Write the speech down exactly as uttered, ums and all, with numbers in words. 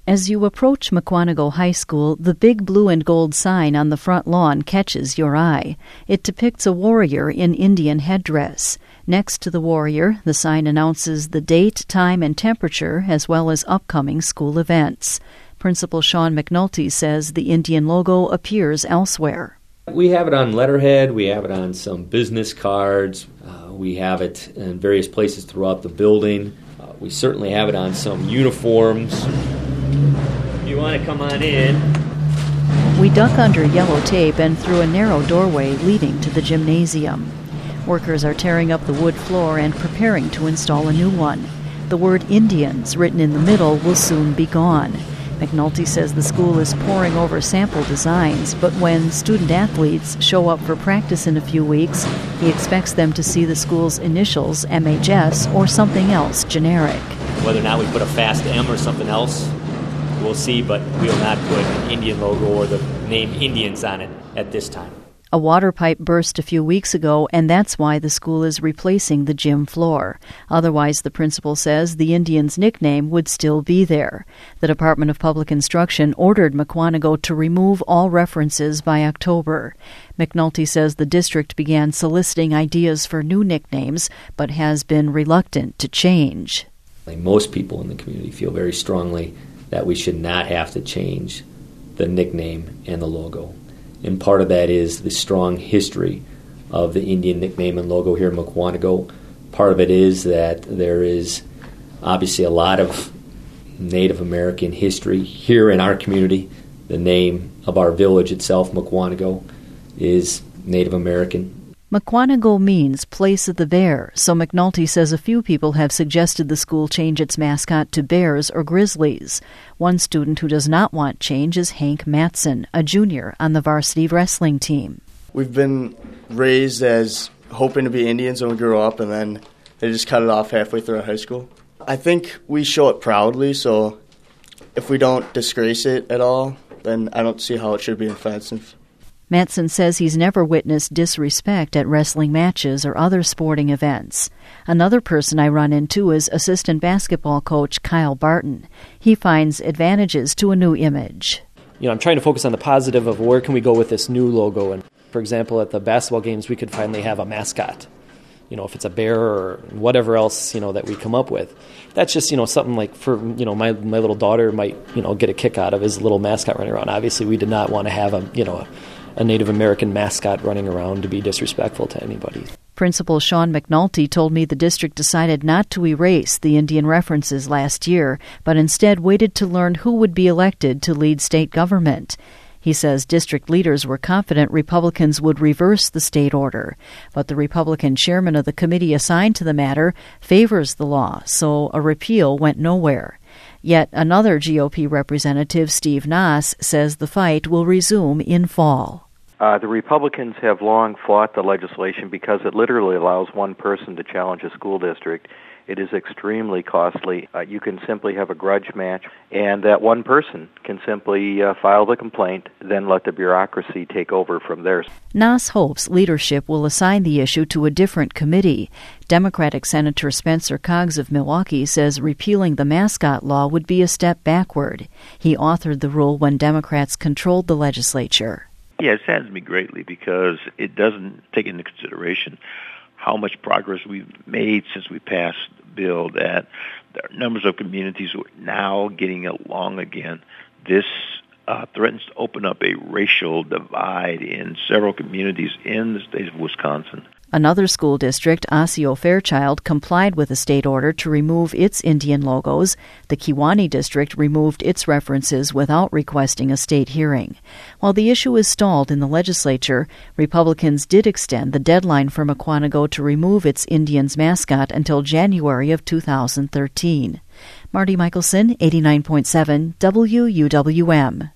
As you approach Mukwonago High School, the big blue and gold sign on the front lawn catches your eye. It depicts a warrior in Indian headdress. Next to the warrior, the sign announces the date, time, and temperature, as well as upcoming school events. Principal Sean McNulty says the Indian logo appears elsewhere. We have it on letterhead, we have it on some business cards, uh, we have it in various places throughout the building. Uh, we certainly have it on some uniforms. If you want to come on in. We duck under yellow tape and through a narrow doorway leading to the gymnasium. Workers are tearing up the wood floor and preparing to install a new one. The word Indians written in the middle will soon be gone. McNulty says the school is poring over sample designs, but when student-athletes show up for practice in a few weeks, he expects them to see the school's initials, M H S, or something else generic. Whether or not we put a fast M or something else, we'll see, but we will not put an Indian logo or the name Indians on it at this time. A water pipe burst a few weeks ago, and that's why the school is replacing the gym floor. Otherwise, the principal says the Indians' nickname would still be there. The Department of Public Instruction ordered Mukwonago to remove all references by October. McNulty says the district began soliciting ideas for new nicknames, but has been reluctant to change. Most people in the community feel very strongly that we should not have to change the nickname and the logo. And part of that is the strong history of the Indian nickname and logo here in Mukwonago. Part of it is that there is obviously a lot of Native American history here in our community. The name of our village itself, Mukwonago, is Native American. Mukwonago means place of the bear, so McNulty says a few people have suggested the school change its mascot to bears or grizzlies. One student who does not want change is Hank Matson, a junior on the varsity wrestling team. We've been raised as hoping to be Indians when we grew up, and then they just cut it off halfway through high school. I think we show it proudly, so if we don't disgrace it at all, then I don't see how it should be offensive. Matson says he's never witnessed disrespect at wrestling matches or other sporting events. Another person I run into is assistant basketball coach Kyle Barton. He finds advantages to a new image. You know, I'm trying to focus on the positive of where can we go with this new logo. And for example, at the basketball games, we could finally have a mascot. You know, if it's a bear or whatever else, you know, that we come up with. That's just, you know, something like for, you know, my my little daughter might, you know, get a kick out of his little mascot running around. Obviously, we did not want to have a, you know, a, a Native American mascot running around to be disrespectful to anybody. Principal Sean McNulty told me the district decided not to erase the Indian references last year, but instead waited to learn who would be elected to lead state government. He says district leaders were confident Republicans would reverse the state order, but the Republican chairman of the committee assigned to the matter favors the law, so a repeal went nowhere. Yet another G O P representative, Steve Nass, says the fight will resume in fall. Uh, the Republicans have long fought the legislation because it literally allows one person to challenge a school district. It is extremely costly. Uh, you can simply have a grudge match, and that one person can simply uh, file the complaint, then let the bureaucracy take over from there. Nass hopes leadership will assign the issue to a different committee. Democratic Senator Spencer Coggs of Milwaukee says repealing the mascot law would be a step backward. He authored the rule when Democrats controlled the legislature. Yeah, it saddens me greatly because it doesn't take into consideration how much progress we've made since we passed the bill, that there are numbers of communities who are now getting along again. This uh, threatens to open up a racial divide in several communities in the state of Wisconsin. Another school district, Osseo Fairchild, complied with a state order to remove its Indian logos. The Kewaunee district removed its references without requesting a state hearing. While the issue is stalled in the legislature, Republicans did extend the deadline for Mukwonago to remove its Indians mascot until January of two thousand thirteen. Marty Michelson, eighty-nine point seven W U W M.